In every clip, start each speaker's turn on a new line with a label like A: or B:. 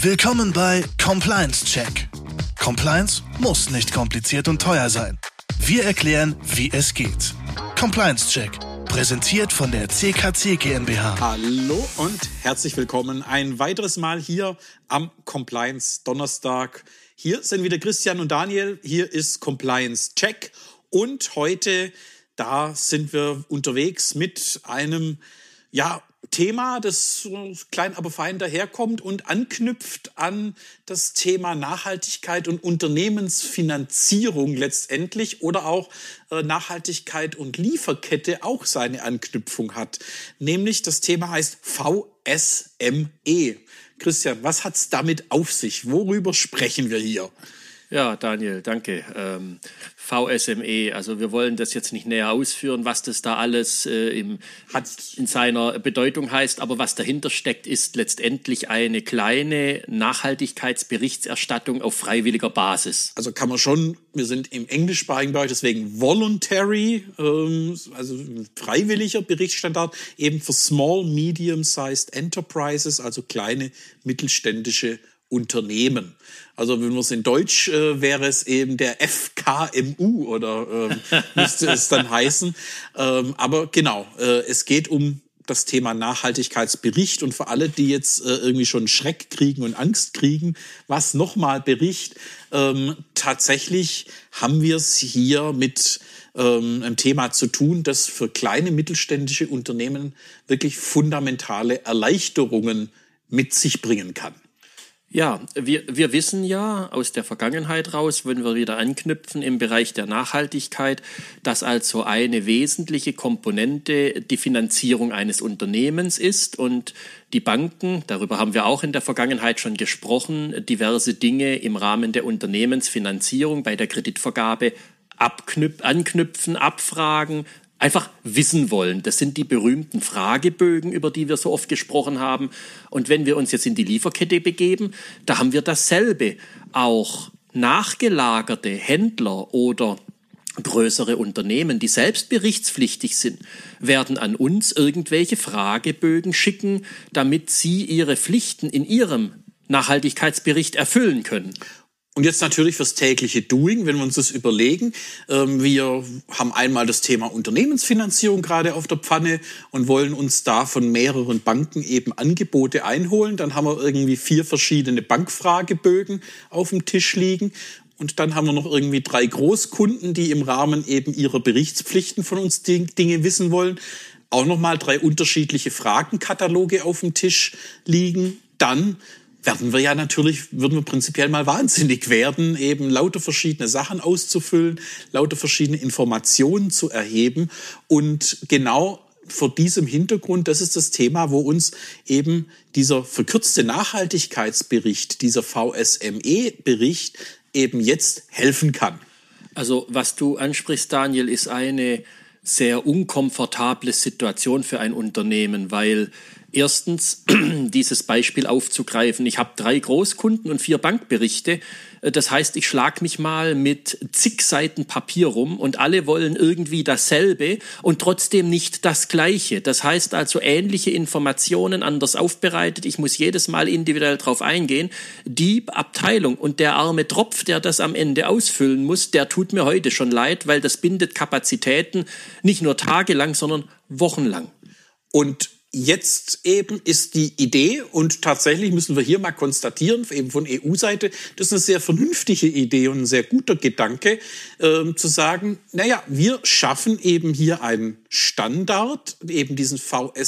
A: Willkommen bei Compliance Check. Compliance muss nicht kompliziert und teuer sein. Wir erklären, wie es geht. Compliance Check, präsentiert von der CKC GmbH.
B: Hallo und herzlich willkommen ein weiteres Mal hier am Compliance Donnerstag. Hier sind wieder Christian und Daniel. Hier ist Compliance Check und heute, da sind wir unterwegs mit einem Thema, das klein aber fein daherkommt und anknüpft an das Thema Nachhaltigkeit und Unternehmensfinanzierung letztendlich oder auch Nachhaltigkeit und Lieferkette auch seine Anknüpfung hat. Nämlich das Thema heißt VSME. Christian, was hat's damit auf sich? Worüber sprechen wir hier?
C: Ja, Daniel, danke. VSME, also wir wollen das jetzt nicht näher ausführen, was das da alles in seiner Bedeutung heißt, aber was dahinter steckt, ist letztendlich eine kleine Nachhaltigkeitsberichterstattung auf freiwilliger Basis.
B: Also kann man schon, wir sind im englischsprachigen Bereich, deswegen voluntary, also freiwilliger Berichtsstandard, eben für Small, Medium-Sized Enterprises, also kleine mittelständische Unternehmen. Also wenn man es in Deutsch wäre es eben der FKMU oder müsste es dann heißen. Aber genau, es geht um das Thema Nachhaltigkeitsbericht und für alle, die jetzt irgendwie schon Schreck kriegen und Angst kriegen, was nochmal Bericht? Tatsächlich haben wir es hier mit einem Thema zu tun, das für kleine mittelständische Unternehmen wirklich fundamentale Erleichterungen mit sich bringen kann.
C: Ja, wir wissen ja aus der Vergangenheit raus, wenn wir wieder anknüpfen im Bereich der Nachhaltigkeit, dass also eine wesentliche Komponente die Finanzierung eines Unternehmens ist und die Banken, darüber haben wir auch in der Vergangenheit schon gesprochen, diverse Dinge im Rahmen der Unternehmensfinanzierung bei der Kreditvergabe anknüpfen, abfragen, einfach wissen wollen. Das sind die berühmten Fragebögen, über die wir so oft gesprochen haben. Und wenn wir uns jetzt in die Lieferkette begeben, da haben wir dasselbe. Auch nachgelagerte Händler oder größere Unternehmen, die selbst berichtspflichtig sind, werden an uns irgendwelche Fragebögen schicken, damit sie ihre Pflichten in ihrem Nachhaltigkeitsbericht erfüllen können.
B: Und jetzt natürlich fürs tägliche Doing, wenn wir uns das überlegen. Wir haben einmal das Thema Unternehmensfinanzierung gerade auf der Pfanne und wollen uns da von mehreren Banken eben Angebote einholen. Dann haben wir irgendwie 4 verschiedene Bankfragebögen auf dem Tisch liegen. Und dann haben wir noch irgendwie 3 Großkunden, die im Rahmen eben ihrer Berichtspflichten von uns Dinge wissen wollen. Auch nochmal 3 unterschiedliche Fragenkataloge auf dem Tisch liegen. Dann würden wir prinzipiell mal wahnsinnig werden, eben lauter verschiedene Sachen auszufüllen, lauter verschiedene Informationen zu erheben. Und genau vor diesem Hintergrund, das ist das Thema, wo uns eben dieser verkürzte Nachhaltigkeitsbericht, dieser VSME-Bericht eben jetzt helfen kann.
C: Also was du ansprichst, Daniel, ist eine sehr unkomfortable Situation für ein Unternehmen, weil erstens dieses Beispiel aufzugreifen. Ich habe 3 Großkunden und 4 Bankberichte. Das heißt, ich schlage mich mal mit zig Seiten Papier rum und alle wollen irgendwie dasselbe und trotzdem nicht das Gleiche. Das heißt also ähnliche Informationen anders aufbereitet. Ich muss jedes Mal individuell drauf eingehen. Die Abteilung und der arme Tropf, der das am Ende ausfüllen muss, der tut mir heute schon leid, weil das bindet Kapazitäten nicht nur tagelang, sondern wochenlang.
B: Und jetzt eben ist die Idee, und tatsächlich müssen wir hier mal konstatieren, eben von EU-Seite, das ist eine sehr vernünftige Idee und ein sehr guter Gedanke, zu sagen, wir schaffen eben hier einen Standard, eben diesen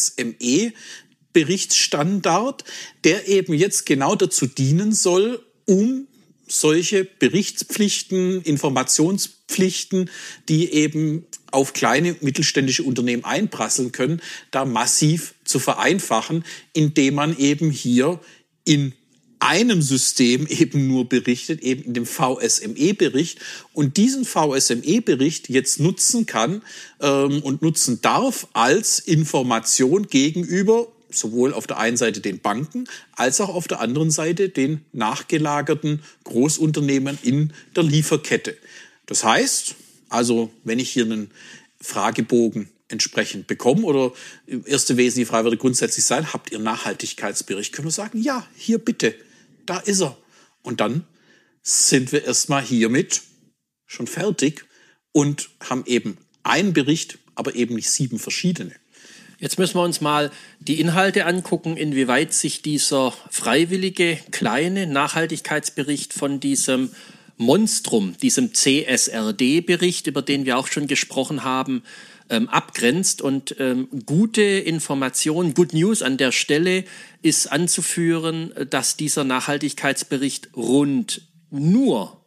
B: VSME-Berichtsstandard, der eben jetzt genau dazu dienen soll, um solche Berichtspflichten, Informationspflichten, die eben auf kleine mittelständische Unternehmen einprasseln können, da massiv zu vereinfachen, indem man eben hier in einem System eben nur berichtet, eben in dem VSME-Bericht und diesen VSME-Bericht jetzt nutzen kann und nutzen darf als Information gegenüber sowohl auf der einen Seite den Banken als auch auf der anderen Seite den nachgelagerten Großunternehmen in der Lieferkette. Das heißt, also wenn ich hier einen Fragebogen entsprechend bekomme oder erste wesentliche Frage würde grundsätzlich sein, habt ihr Nachhaltigkeitsbericht? Können wir sagen, ja, hier bitte. da ist er. Und dann sind wir erstmal hiermit schon fertig und haben eben einen Bericht, aber eben nicht 7 verschiedene.
C: Jetzt müssen wir uns mal die Inhalte angucken, inwieweit sich dieser freiwillige kleine Nachhaltigkeitsbericht von diesem Monstrum, diesem CSRD-Bericht, über den wir auch schon gesprochen haben, abgrenzt. Und gute Information, Good News an der Stelle ist anzuführen, dass dieser Nachhaltigkeitsbericht rund nur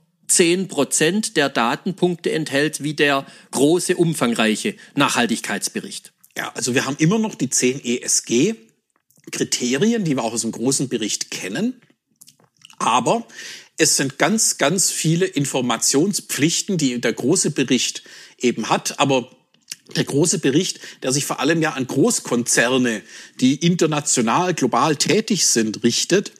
C: 10% der Datenpunkte enthält, wie der große, umfangreiche Nachhaltigkeitsbericht.
B: Ja, also wir haben immer noch die 10 ESG-Kriterien, die wir auch aus dem großen Bericht kennen. Aber es sind ganz, ganz viele Informationspflichten, die der große Bericht eben hat. Aber der große Bericht, der sich vor allem ja an Großkonzerne, die international, global tätig sind, richtet,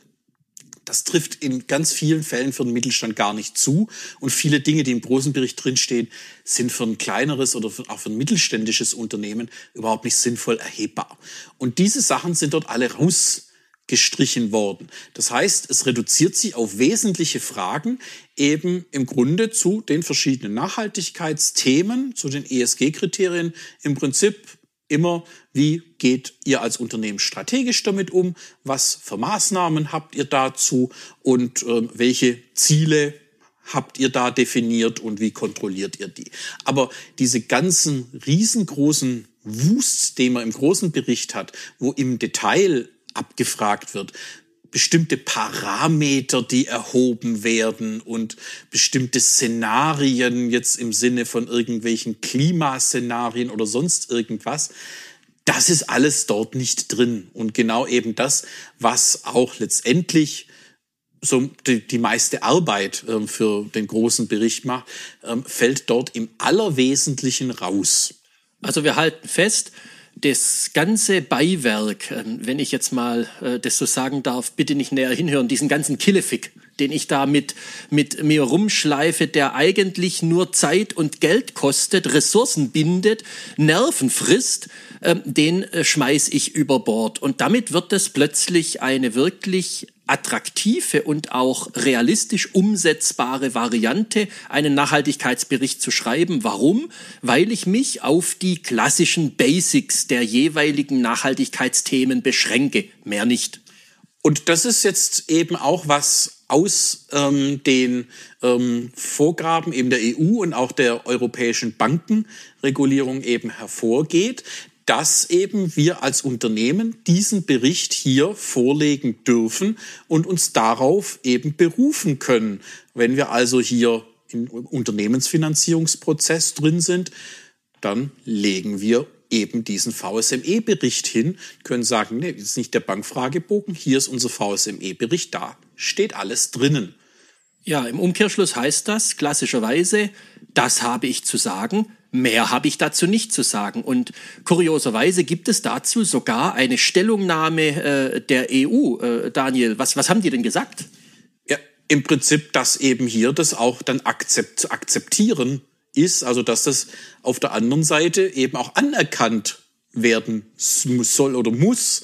B: das trifft in ganz vielen Fällen für den Mittelstand gar nicht zu. Und viele Dinge, die im großen Bericht drinstehen, sind für ein kleineres oder auch für ein mittelständisches Unternehmen überhaupt nicht sinnvoll erhebbar. Und diese Sachen sind dort alle rausgestrichen worden. Das heißt, es reduziert sich auf wesentliche Fragen, eben im Grunde zu den verschiedenen Nachhaltigkeitsthemen, zu den ESG-Kriterien, im Prinzip immer, wie geht ihr als Unternehmen strategisch damit um, was für Maßnahmen habt ihr dazu und welche Ziele habt ihr da definiert und wie kontrolliert ihr die. Aber diese ganzen riesengroßen Wust, den man im großen Bericht hat, wo im Detail abgefragt wird, bestimmte Parameter, die erhoben werden und bestimmte Szenarien jetzt im Sinne von irgendwelchen Klimaszenarien oder sonst irgendwas, das ist alles dort nicht drin. Und genau eben das, was auch letztendlich so die meiste Arbeit für den großen Bericht macht, fällt dort im Allerwesentlichen raus.
C: Also wir halten fest, das ganze Beiwerk, wenn ich jetzt mal das so sagen darf, bitte nicht näher hinhören, diesen ganzen Killefick, den ich da mit mir rumschleife, der eigentlich nur Zeit und Geld kostet, Ressourcen bindet, Nerven frisst, den schmeiß ich über Bord. Und damit wird es plötzlich eine wirklich attraktive und auch realistisch umsetzbare Variante, einen Nachhaltigkeitsbericht zu schreiben. Warum? Weil ich mich auf die klassischen Basics der jeweiligen Nachhaltigkeitsthemen beschränke, mehr nicht.
B: Und das ist jetzt eben auch was aus den Vorgaben eben der EU und auch der europäischen Bankenregulierung eben hervorgeht, dass eben wir als Unternehmen diesen Bericht hier vorlegen dürfen und uns darauf eben berufen können. Wenn wir also hier im Unternehmensfinanzierungsprozess drin sind, dann legen wir eben diesen VSME-Bericht hin, können sagen, nee, das ist nicht der Bankfragebogen, hier ist unser VSME-Bericht, da steht alles drinnen.
C: Ja, im Umkehrschluss heißt das klassischerweise, das habe ich zu sagen, mehr habe ich dazu nicht zu sagen. Und kurioserweise gibt es dazu sogar eine Stellungnahme der EU. Daniel, was haben die denn gesagt?
B: Ja, im Prinzip, dass eben hier das auch dann zu akzeptieren ist, also dass das auf der anderen Seite eben auch anerkannt werden soll oder muss,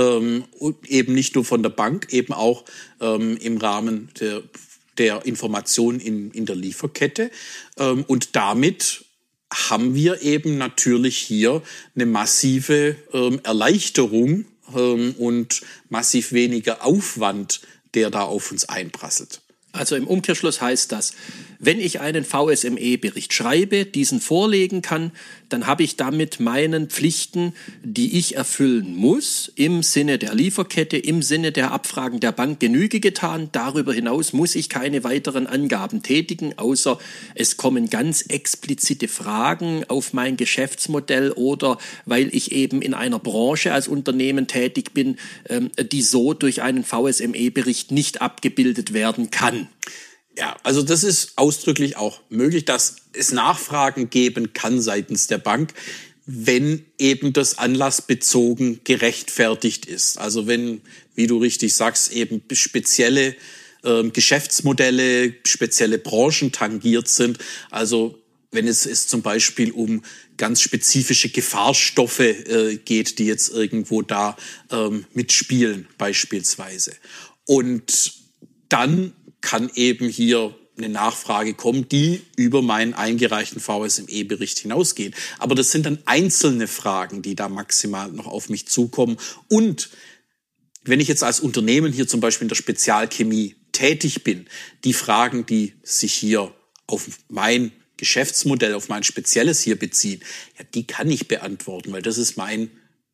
B: und eben nicht nur von der Bank, eben auch im Rahmen der Information in der Lieferkette. Und damit haben wir eben natürlich hier eine massive Erleichterung und massiv weniger Aufwand, der da auf uns einprasselt.
C: Also im Umkehrschluss heißt das, wenn ich einen VSME-Bericht schreibe, diesen vorlegen kann, dann habe ich damit meinen Pflichten, die ich erfüllen muss, im Sinne der Lieferkette, im Sinne der Abfragen der Bank Genüge getan. Darüber hinaus muss ich keine weiteren Angaben tätigen, außer es kommen ganz explizite Fragen auf mein Geschäftsmodell oder weil ich eben in einer Branche als Unternehmen tätig bin, die so durch einen VSME-Bericht nicht abgebildet werden kann.
B: Ja, also das ist ausdrücklich auch möglich, dass es Nachfragen geben kann seitens der Bank, wenn eben das anlassbezogen gerechtfertigt ist. Also wenn, wie du richtig sagst, eben spezielle Geschäftsmodelle, spezielle Branchen tangiert sind. Also wenn es zum Beispiel um ganz spezifische Gefahrstoffe geht, die jetzt irgendwo da mitspielen beispielsweise. Und dann kann eben hier eine Nachfrage kommen, die über meinen eingereichten VSME-Bericht hinausgeht. Aber das sind dann einzelne Fragen, die da maximal noch auf mich zukommen. Und wenn ich jetzt als Unternehmen hier zum Beispiel in der Spezialchemie tätig bin, die Fragen, die sich hier auf mein Geschäftsmodell, auf mein Spezielles hier beziehen, ja, die kann ich beantworten, weil das ist mein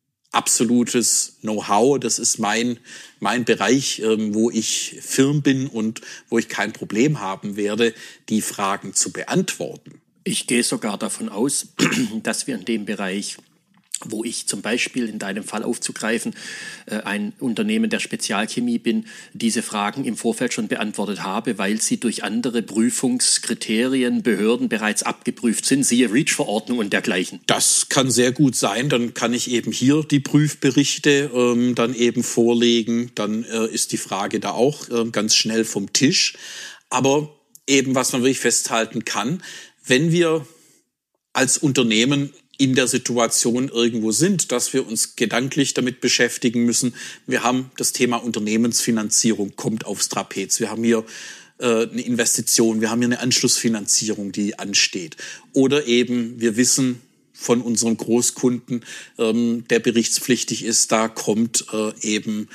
B: absolutes Know-how, das ist mein Bereich, wo ich firm bin und wo ich kein Problem haben werde, die Fragen zu beantworten.
C: Ich gehe sogar davon aus, dass wir in dem Bereich, wo ich zum Beispiel in deinem Fall aufzugreifen, ein Unternehmen der Spezialchemie bin, diese Fragen im Vorfeld schon beantwortet habe, weil sie durch andere Prüfungskriterien, Behörden bereits abgeprüft sind, siehe REACH-Verordnung und dergleichen.
B: Das kann sehr gut sein, dann kann ich eben hier die Prüfberichte dann eben vorlegen, dann ist die Frage da auch ganz schnell vom Tisch. Aber eben, was man wirklich festhalten kann, wenn wir als Unternehmen in der Situation irgendwo sind, dass wir uns gedanklich damit beschäftigen müssen. Wir haben das Thema Unternehmensfinanzierung, kommt aufs Trapez. Wir haben hier eine Investition, wir haben hier eine Anschlussfinanzierung, die ansteht. Oder eben, wir wissen von unserem Großkunden, der berichtspflichtig ist, da kommt eben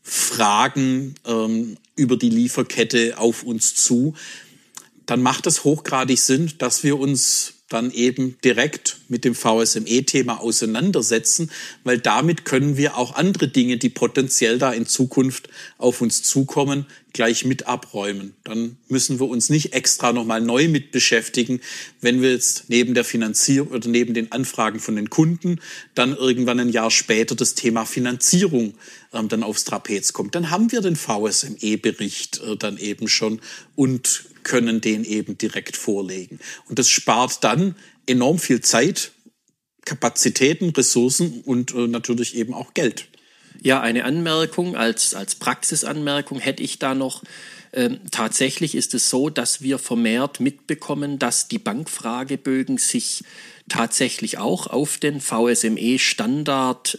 B: Fragen über die Lieferkette auf uns zu. Dann macht es hochgradig Sinn, dass wir uns dann eben direkt mit dem VSME-Thema auseinandersetzen, weil damit können wir auch andere Dinge, die potenziell da in Zukunft auf uns zukommen, gleich mit abräumen. Dann müssen wir uns nicht extra nochmal neu mit beschäftigen, wenn wir jetzt neben der Finanzierung oder neben den Anfragen von den Kunden dann irgendwann ein Jahr später das Thema Finanzierung dann aufs Trapez kommt. Dann haben wir den VSME-Bericht dann eben schon und können den eben direkt vorlegen. Und das spart dann enorm viel Zeit, Kapazitäten, Ressourcen und natürlich eben auch Geld.
C: Ja, eine Anmerkung als Praxisanmerkung hätte ich da noch. Tatsächlich ist es so, dass wir vermehrt mitbekommen, dass die Bankfragebögen sich tatsächlich auch auf den VSME-Standard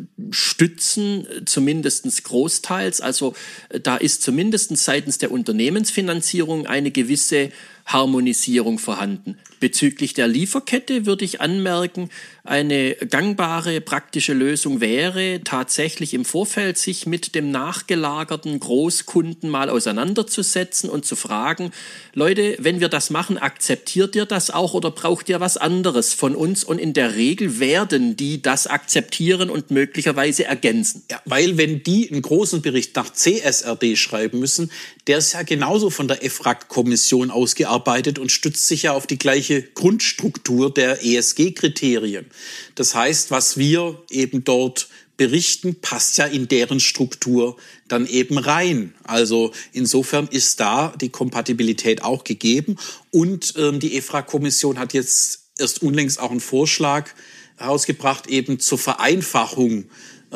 C: stützen, zumindest großteils. Also da ist zumindest seitens der Unternehmensfinanzierung eine gewisse Harmonisierung vorhanden. Bezüglich der Lieferkette würde ich anmerken, eine gangbare praktische Lösung wäre tatsächlich im Vorfeld sich mit dem nachgelagerten Großkunden mal auseinanderzusetzen und zu fragen, Leute, wenn wir das machen, akzeptiert ihr das auch oder braucht ihr was anderes von uns? Und in der Regel werden die das akzeptieren und möglicherweise ergänzen.
B: Ja, weil wenn die einen großen Bericht nach CSRD schreiben müssen, der ist ja genauso von der EFRAG-Kommission ausgearbeitet und stützt sich ja auf die gleiche Grundstruktur der ESG-Kriterien. Das heißt, was wir eben dort berichten, passt ja in deren Struktur dann eben rein. Also insofern ist da die Kompatibilität auch gegeben. Und die EFRAG-Kommission hat jetzt erst unlängst auch einen Vorschlag herausgebracht, eben zur Vereinfachung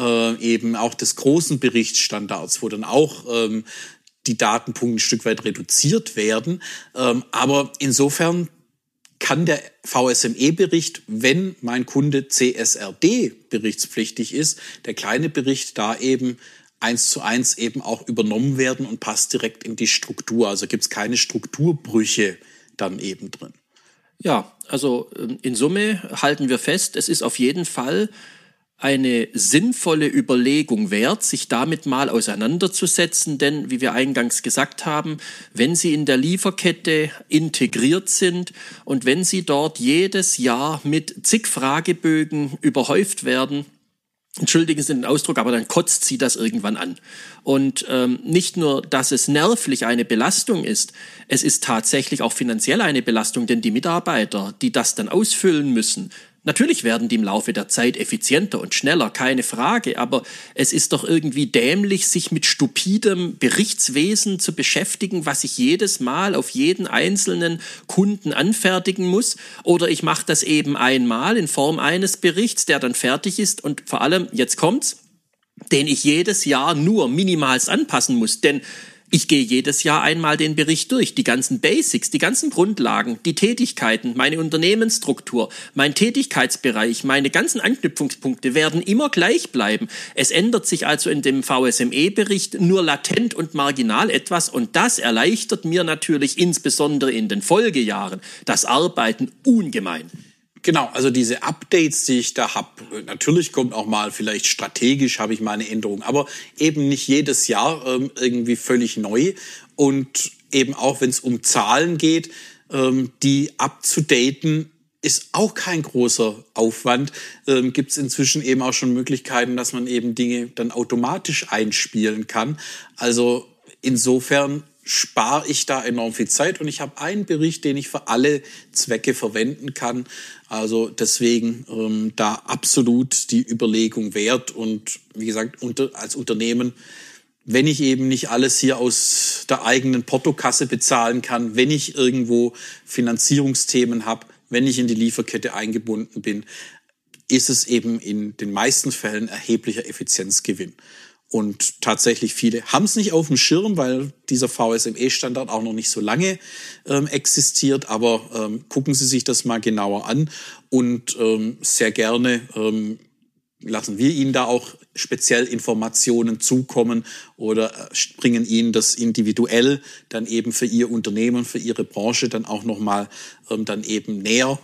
B: eben auch des großen Berichtsstandards, wo dann auch die Datenpunkte ein Stück weit reduziert werden. Aber insofern kann der VSME-Bericht, wenn mein Kunde CSRD-berichtspflichtig ist, der kleine Bericht da eben 1:1 eben auch übernommen werden und passt direkt in die Struktur. Also gibt es keine Strukturbrüche dann eben drin.
C: Ja, also in Summe halten wir fest, es ist auf jeden Fall eine sinnvolle Überlegung wert, sich damit mal auseinanderzusetzen, denn wie wir eingangs gesagt haben, wenn Sie in der Lieferkette integriert sind und wenn Sie dort jedes Jahr mit zig Fragebögen überhäuft werden, entschuldigen Sie den Ausdruck, aber dann kotzt Sie das irgendwann an. Und nicht nur, dass es nervlich eine Belastung ist, es ist tatsächlich auch finanziell eine Belastung, denn die Mitarbeiter, die das dann ausfüllen müssen, natürlich werden die im Laufe der Zeit effizienter und schneller, keine Frage, aber es ist doch irgendwie dämlich, sich mit stupidem Berichtswesen zu beschäftigen, was ich jedes Mal auf jeden einzelnen Kunden anfertigen muss. Oder ich mache das eben einmal in Form eines Berichts, der dann fertig ist und vor allem, jetzt kommt's, den ich jedes Jahr nur minimalst anpassen muss, denn Ich gehe jedes Jahr einmal den Bericht durch, die ganzen Basics, die ganzen Grundlagen, die Tätigkeiten, meine Unternehmensstruktur, mein Tätigkeitsbereich, meine ganzen Anknüpfungspunkte werden immer gleich bleiben. Es ändert sich also in dem VSME-Bericht nur latent und marginal etwas und das erleichtert mir natürlich insbesondere in den Folgejahren das Arbeiten ungemein.
B: Genau, also diese Updates, die ich da habe, natürlich kommt auch mal vielleicht strategisch, habe ich mal eine Änderung, aber eben nicht jedes Jahr irgendwie völlig neu. Und eben auch, wenn es um Zahlen geht, die abzudaten, ist auch kein großer Aufwand. Gibt es inzwischen eben auch schon Möglichkeiten, dass man eben Dinge dann automatisch einspielen kann. Also insofern spare ich da enorm viel Zeit und ich habe einen Bericht, den ich für alle Zwecke verwenden kann. Also deswegen da absolut die Überlegung wert und wie gesagt, als Unternehmen, wenn ich eben nicht alles hier aus der eigenen Portokasse bezahlen kann, wenn ich irgendwo Finanzierungsthemen habe, wenn ich in die Lieferkette eingebunden bin, ist es eben in den meisten Fällen erheblicher Effizienzgewinn. Und tatsächlich viele haben es nicht auf dem Schirm, weil dieser VSME-Standard auch noch nicht so lange existiert. Aber gucken Sie sich das mal genauer an und sehr gerne lassen wir Ihnen da auch speziell Informationen zukommen oder bringen Ihnen das individuell dann eben für Ihr Unternehmen, für Ihre Branche dann auch nochmal dann eben näher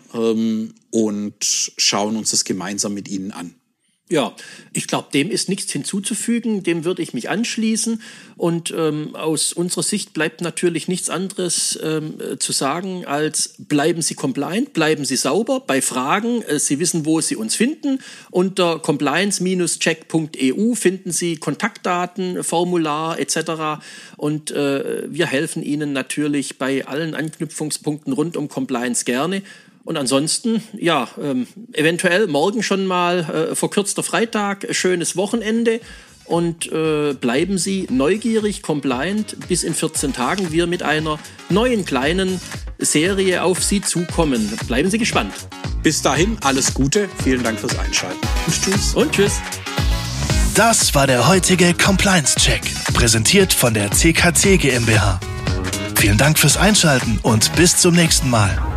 B: und schauen uns das gemeinsam mit Ihnen an.
C: Ja, ich glaube, dem ist nichts hinzuzufügen, dem würde ich mich anschließen und aus unserer Sicht bleibt natürlich nichts anderes zu sagen als bleiben Sie compliant, bleiben Sie sauber bei Fragen, Sie wissen, wo Sie uns finden, unter compliance-check.eu finden Sie Kontaktdaten, Formular etc. und wir helfen Ihnen natürlich bei allen Anknüpfungspunkten rund um Compliance gerne. Und ansonsten, ja, eventuell morgen schon mal verkürzter Freitag, schönes Wochenende und bleiben Sie neugierig, compliant, bis in 14 Tagen wir mit einer neuen kleinen Serie auf Sie zukommen. Bleiben Sie gespannt.
B: Bis dahin, alles Gute, vielen Dank fürs Einschalten und tschüss.
C: Und tschüss.
A: Das war der heutige Compliance-Check, präsentiert von der CKC GmbH. Vielen Dank fürs Einschalten und bis zum nächsten Mal.